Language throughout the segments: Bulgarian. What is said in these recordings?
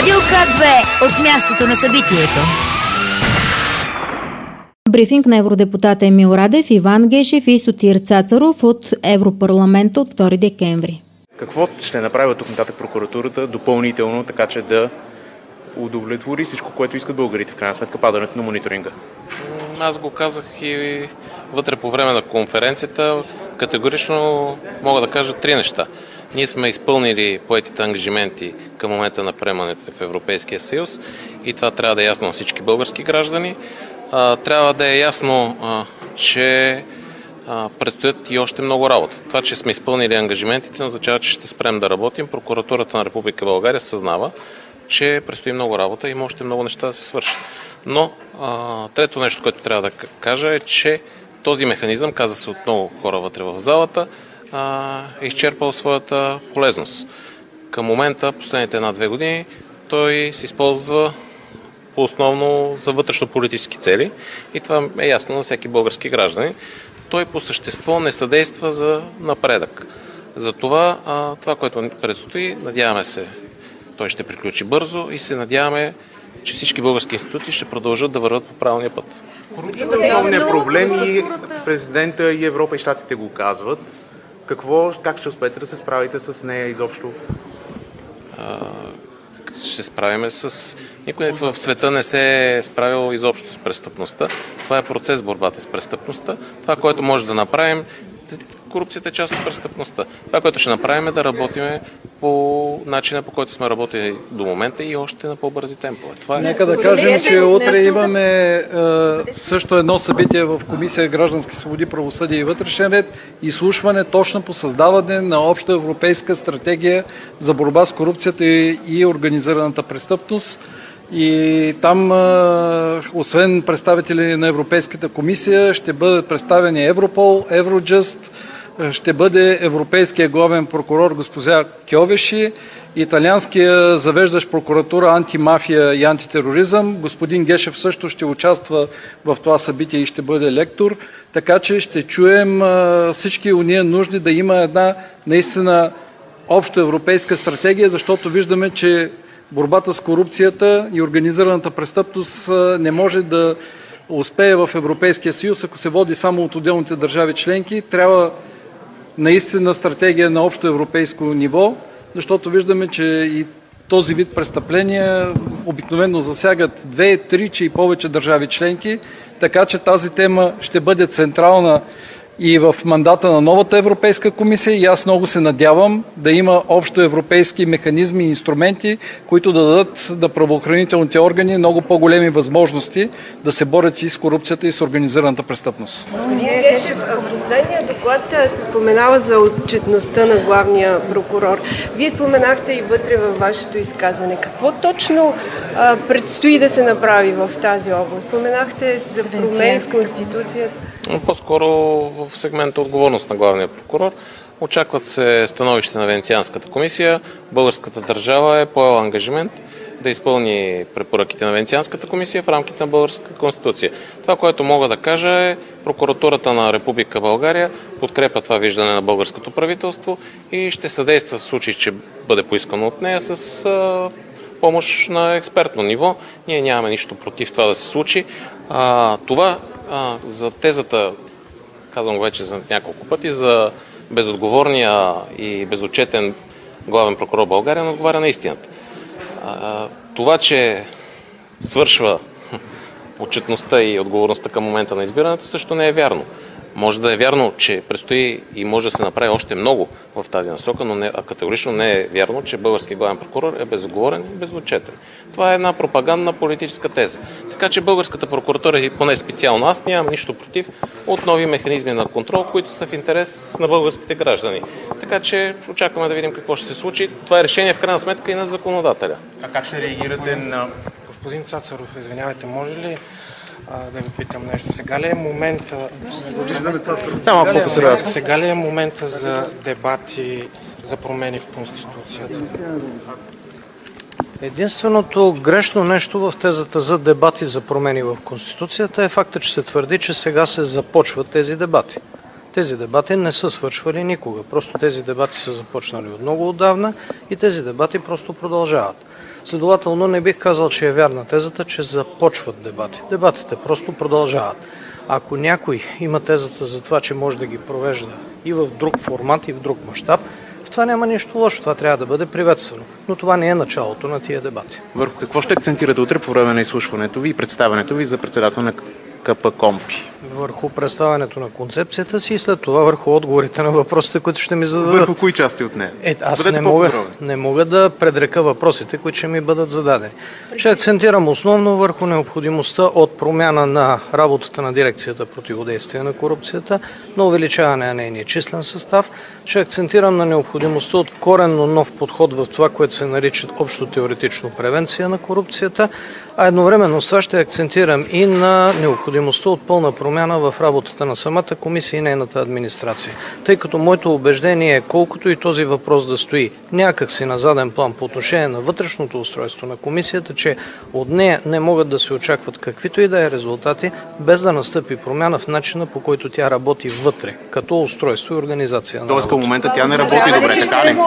Радио К2 от мястото на събитието. Брифинг на евродепутата Емил Радев, Иван Гешев и Сотир Цацаров от Европарламента от 2 декември. Какво ще направи от тук нататък прокуратурата допълнително, така че да удовлетвори всичко, което искат българите, в крайна сметка падането на мониторинга? Аз го казах и вътре по време на конференцията. Категорично мога да кажа 3 неща. Ние сме изпълнили поетите ангажименти към момента на приемането в Европейския съюз и това трябва да е ясно на всички български граждани. Трябва да е ясно, че предстоят и още много работа. Това, че сме изпълнили ангажиментите, означава, че ще спрем да работим. Прокуратурата на Република България съзнава, че предстои много работа и има още много неща да се свършат. Но трето нещо, което трябва да кажа е, че този механизъм, каза се от много хора вътре в залата, е изчерпал своята полезност. Към момента, последните 1-2 години, той се използва основно за вътрешно-политически цели и това е ясно на всеки български гражданин. Той по същество не съдейства за напредък. Затова това, което предстои, надяваме се, той ще приключи бързо и се надяваме, че всички български институции ще продължат да върват по правилния път. Корупцията е основният проблем и президента и Европа и щатите го казват. Как ще успеете да се справите с нея изобщо? Ще справиме с... Никой в света не се е справил изобщо с престъпността. Това е процес борбата с престъпността. Това, което може да направим, корупцията е част от престъпността. Това, което ще направим е да работим по начина, по който сме работили до момента и още на по-бързи темпове. Нека да кажем, че утре имаме също едно събитие в Комисия Граждански свободи, правосъдие и вътрешен ред, изслушване точно по създаване на обща европейска стратегия за борба с корупцията и организираната престъпност. И там, освен представители на Европейската комисия, ще бъдат представени Европол, Евроджъст, ще бъде европейския главен прокурор госпожа Кьовеши, италианския завеждащ прокуратура антимафия и антитероризъм. Господин Гешев също ще участва в това събитие и ще бъде лектор, така че ще чуем всички уния нужди да има една наистина общо европейска стратегия, защото виждаме, че борбата с корупцията и организираната престъпност не може да успее в Европейския съюз, ако се води само от отделните държави членки. Трябва наистина стратегия на общо европейско ниво, защото виждаме, че и този вид престъпления обикновено засягат 2, 3, че и повече държави членки, така че тази тема ще бъде централна и в мандата на новата Европейска комисия и аз много се надявам да има общо европейски механизми и инструменти, които да дадат на правоохранителните органи много по-големи възможности да се борят и с корупцията и с организираната престъпност. Господин Гешев, в последния доклад се споменава за отчетността на главния прокурор. Вие споменахте и вътре във вашето изказване. Какво точно предстои да се направи в тази област? Споменахте за промени в Конституцията. По-скоро в сегмента отговорност на главния прокурор. Очакват се становище на Венецианската комисия. Българската държава е поела ангажимент да изпълни препоръките на Венецианската комисия в рамките на Българската конституция. Това, което мога да кажа е, прокуратурата на Република България подкрепя това виждане на българското правителство и ще съдейства в случай, че бъде поискано от нея с помощ на експертно ниво. Ние нямаме нищо против това да се случи. Това за тезата, казвам го вече за няколко пъти, за безотговорния и безотчетен главен прокурор България не отговаря на истината. Това, че свършва отчетността и отговорността към момента на избирането, също не е вярно. Може да е вярно, че предстои и може да се направи още много в тази насока, но категорично не е вярно, че българският главен прокурор е безотговорен и безотчетен. Това е една пропагандна политическа теза. Така че българската прокуратура, и поне специално аз, нямам нищо против от нови механизми на контрол, които са в интерес на българските граждани. Така че очакваме да видим какво ще се случи. Това е решение в крайна сметка и на законодателя. А как ще реагирате на... Господин Цацаров, извинявайте, може ли да ви питам нещо? Сега ли е момента за дебати за промени в Конституцията? Единственото грешно нещо в тезата за дебати за промени в Конституцията е факта, че се твърди, че сега се започват тези дебати. Тези дебати не са свършвали никога. Просто тези дебати са започнали от много отдавна и тези дебати просто продължават. Следователно не бих казал, че е вярна тезата, че започват дебати. Дебатите просто продължават. Ако някой има тезата за това, че може да ги провежда и в друг формат, и в друг мащаб, в това няма нищо лошо, това трябва да бъде приветствано. Но това не е началото на тия дебати. Върху какво ще акцентирате утре по време на изслушването ви и представянето ви за председател на КПКОНПИ? Върху представянето на концепцията си и след това върху отговорите на въпросите, които ще ми зададат. Върху кои части от нея? Аз не мога да предрека въпросите, които ще ми бъдат зададени. Ще акцентирам основно върху необходимостта от промяна на работата на дирекцията противодействие на корупцията, на увеличаване на нейния числен състав. Ще акцентирам на необходимостта от коренно нов подход в това, което се нарича общо теоретично превенция на корупцията, а едновременно с това ще акцентирам и на необходимостта от пълна промяна в работата на самата комисия и нейната администрация. Тъй като моето убеждение е, колкото и този въпрос да стои някак си на заден план по отношение на вътрешното устройство на комисията, че от нея не могат да се очакват каквито и да е резултати, без да настъпи промяна в начина, по който тя работи вътре, като устройство и организация на работа. Тоест към момента тя не работи добре, така ли?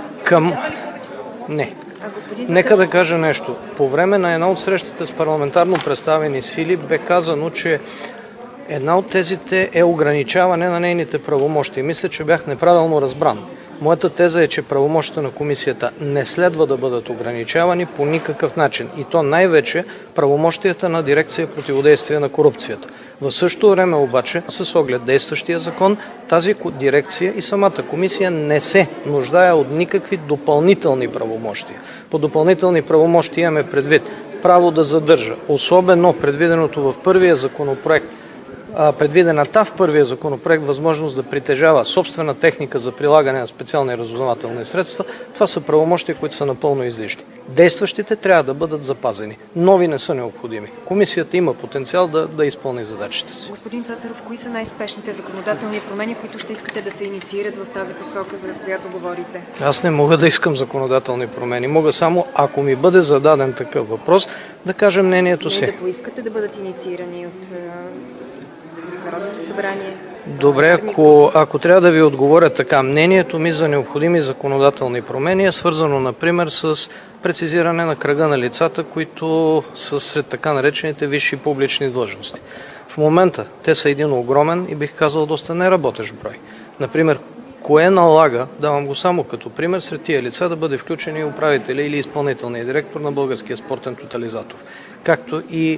Не. Нека да кажа нещо. По време на една от срещите с парламентарно представени сили бе казано, че една от тезите е ограничаване на нейните правомощия. Мисля, че бях неправилно разбран. Моята теза е, че правомощията на комисията не следва да бъдат ограничавани по никакъв начин. И то най-вече правомощията на дирекция противодействие на корупцията. В същото време обаче, с оглед действащия закон, тази дирекция и самата комисия не се нуждае от никакви допълнителни правомощия. По допълнителни правомощия имаме предвид право да задържа, особено предвиденото в първия законопроект, предвидената в първия законопроект възможност да притежава собствена техника за прилагане на специални разузнавателни средства. Това са правомощия, които са напълно излишни. Действащите трябва да бъдат запазени. Нови не са необходими. Комисията има потенциал да изпълни задачите си. Господин Цацаров, кои са най-спешните законодателни промени, които ще искате да се инициират в тази посока, за която говорите? Аз не мога да искам законодателни промени. Мога само, ако ми бъде зададен такъв въпрос, да кажа мнението си. Да поискате да бъдат инициирани от Народното събрание? Добре, ако трябва да ви отговоря така, мнението ми за необходими законодателни промени е свързано, например, с прецизиране на кръга на лицата, които са сред така наречените висши публични длъжности. В момента те са един огромен и бих казал доста неработещ брой. Например, кое налага, давам го само като пример, сред тия лица да бъде включен и управителя или изпълнителният директор на Българския спортен тотализатор, както и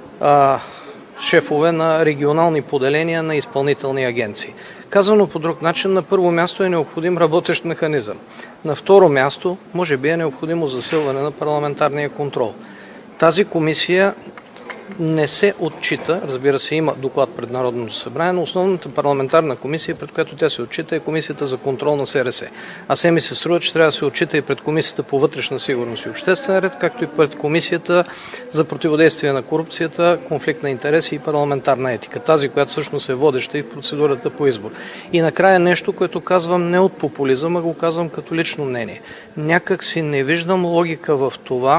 шефове на регионални поделения на изпълнителни агенции. Казано по друг начин, на първо място е необходим работещ механизъм. На второ място, може би е необходимо засилване на парламентарния контрол. Тази комисия не се отчита, разбира се, има доклад пред Народното събрание, но основната парламентарна комисия, пред която тя се отчита, е Комисията за контрол на СРС. А се ми се струва, че трябва да се отчита и пред Комисията по вътрешна сигурност и обществен ред, както и пред Комисията за противодействие на корупцията, конфликт на интереси и парламентарна етика. Тази, която всъщност е водеща и в процедурата по избор. И накрая нещо, което казвам не от популизъм, а го казвам като лично мнение. Някак си не виждам логика в това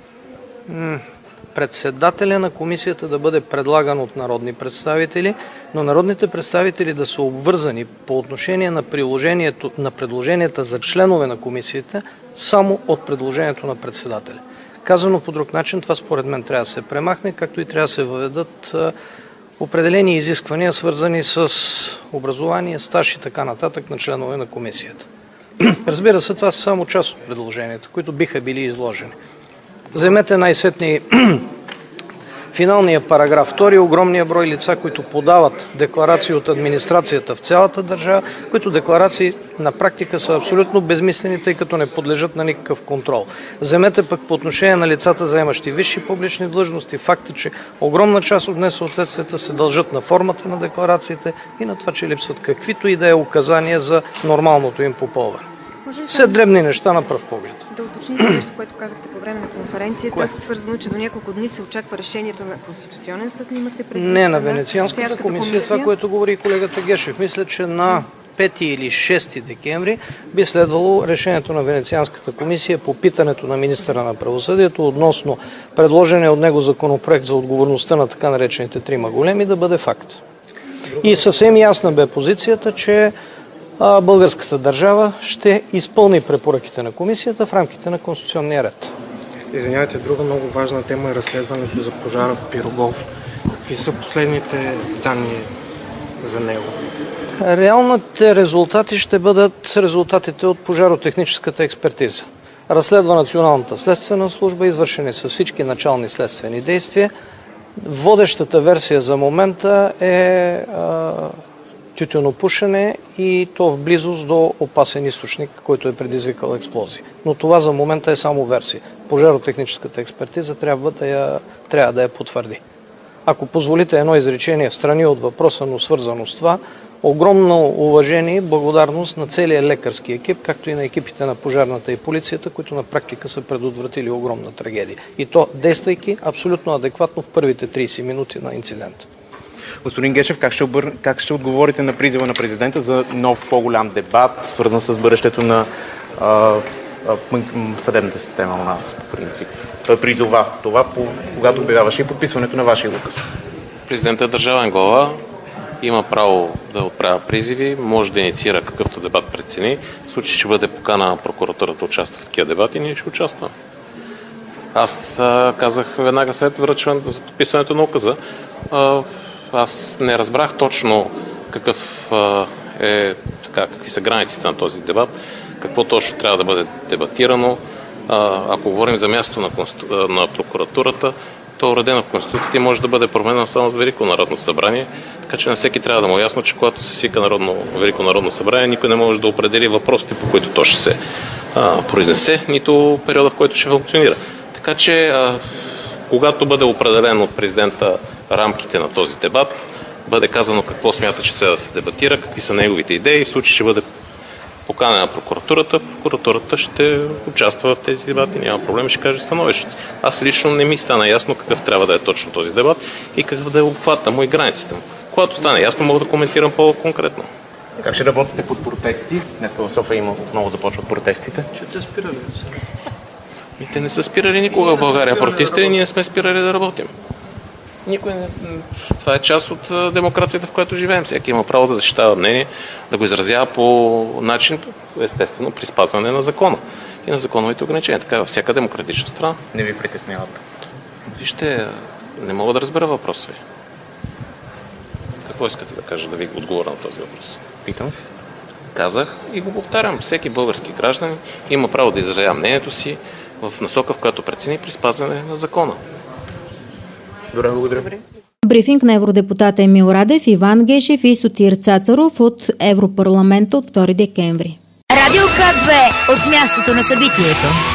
председателя на комисията да бъде предлаган от народни представители, но народните представители да са обвързани по отношение на предложенията за членове на комисията само от предложението на председателя. Казано по друг начин, това според мен трябва да се премахне, както и трябва да се въведат определени изисквания, свързани с образование, стаж и така нататък на членове на комисията. Разбира се, това са само част от предложенията, които биха били изложени. Вземете най-сетни финалния параграф 2, огромния брой лица, които подават декларации от администрацията в цялата държава, които декларации на практика са абсолютно безмислени, тъй като не подлежат на никакъв контрол. Вземете пък по отношение на лицата, заемащи висши публични длъжности, факта, че огромна част от несъответствията се дължат на формата на декларациите и на това, че липсват каквито и да е указания за нормалното им попълване. Все дребни неща на пръв поглед. Да уточните нещо, което казахте по време на конференцията, свързано, че до няколко дни се очаква решението на Конституционен съд. Имате предвид не, на Венецианската комисия, това, което говори и колегата Гешев. Мисля, че на 5 или 6 декември би следвало решението на Венецианската комисия по питането на министъра на правосъдието относно предложения от него законопроект за отговорността на така наречените трима големи да бъде факт. И съвсем ясна бе позицията, че българската държава ще изпълни препоръките на комисията в рамките на конституционния ред. Извинявайте, друга много важна тема е разследването за пожара в Пирогов. Какви са последните данни за него? Реалните резултати ще бъдат резултатите от пожаротехническата експертиза. Разследва Националната следствена служба, извършени са всички начални следствени действия. Водещата версия за момента е тютюнопушене и то в близост до опасен източник, който е предизвикал експлозия. Но това за момента е само версия. Пожаротехническата експертиза трябва да я потвърди. Ако позволите едно изречение в страни от въпроса, но свързано с това, огромно уважение и благодарност на целия лекарски екип, както и на екипите на пожарната и полицията, които на практика са предотвратили огромна трагедия. И то действайки абсолютно адекватно в първите 30 минути на инцидента. Господин Гешев, как ще отговорите на призива на президента за нов по-голям дебат, свързан с бъдещето на съдебната система у нас, по принцип? Той призова това, когато обявяваше и подписването на вашия указ. Президентът е държавен глава, има право да отправя призиви, може да инициира какъвто дебат прецени. В случай, че бъде покана прокуратурата да участва в такива дебати, ние ще участваме. Аз казах веднага след връчването за подписването на указа. Аз не разбрах точно какви са границите на този дебат, какво точно трябва да бъде дебатирано. Ако говорим за място на прокуратурата, то е уредено в Конституцията и може да бъде променено само с Велико народно събрание. Така че на всеки трябва да му е ясно, че когато се свика Велико народно събрание, никой не може да определи въпросите, по които то ще се произнесе, нито периода, в който ще функционира. Така че, когато бъде определен от президента рамките на този дебат, бъде казано какво смята, че следва да се дебатира, какви са неговите идеи, в случай ще бъде поканена прокуратурата ще участва в тези дебати, няма проблем, ще каже становището. Аз лично не ми стана ясно какъв трябва да е точно този дебат и какъв да е обхвата му и границите му. Когато стане ясно, мога да коментирам по-конкретно. Как ще работите под протести? Днес в София отново започват протестите. Ще те спирали. Те не са спирали никога в България протести и ние сме спирали да работим. Това е част от демокрацията, в която живеем. Всеки има право да защитава мнение, да го изразява по начин, естествено, при спазване на закона и на законовите ограничения. Така е във всяка демократична страна. Не ви притесняват? Вижте, не мога да разбера въпроса ви. Какво искате да кажа, да ви отговоря на този въпрос? Питам. Казах и го повтарям. Всеки български гражданин има право да изразява мнението си в насока, в която прецени при спазване на закона. Добре, благодаря. Брифинг на евродепутата Емил Радев, Иван Гешев и Сотир Цацаров от Европарламента от 2 декември. Радио К2 от мястото на събитието.